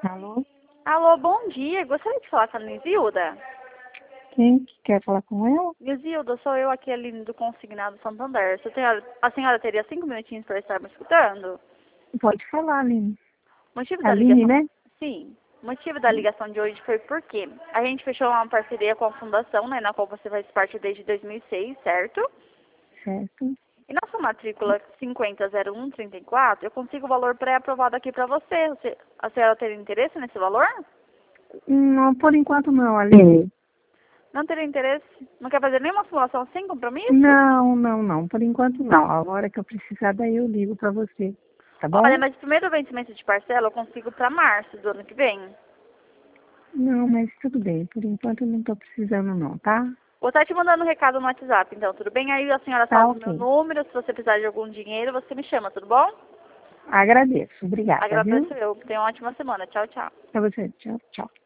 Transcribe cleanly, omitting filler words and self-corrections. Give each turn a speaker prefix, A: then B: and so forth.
A: Alô?
B: Alô, bom dia. Gostaria de falar com a Nizilda.
A: Quem que quer falar com ela?
B: Nizilda, sou eu aqui, Aline, do Consignado Santander. A senhora teria 5 minutinhos para estar me escutando?
A: Pode falar, Aline.
B: O motivo da
A: Aline,
B: ligação...
A: né?
B: Sim. O motivo da ligação de hoje foi porque a gente fechou uma parceria com a Fundação, né, na qual você faz parte desde 2006, certo?
A: Certo.
B: E na sua matrícula 500134, eu consigo o valor pré-aprovado aqui para você. A senhora teria interesse nesse valor?
A: Não, por enquanto não, Aline.
B: Não teria interesse? Não quer fazer nenhuma simulação sem compromisso?
A: Não. Por enquanto não. A hora que eu precisar, daí eu ligo pra você. Tá
B: Olha,
A: bom?
B: mas o primeiro vencimento de parcela eu consigo para março do ano que vem.
A: Não, mas tudo bem. Por enquanto eu não tô precisando não, tá?
B: Vou estar te mandando um recado no WhatsApp, então, tudo bem? Aí a senhora
A: Tá
B: salva o meu
A: ok.
B: número, se você precisar de algum dinheiro, você me chama, tudo bom?
A: Agradeço. Obrigada,
B: Agradeço
A: viu?
B: eu. Tenha uma ótima semana. Tchau, tchau.
A: Pra você. Tchau, tchau.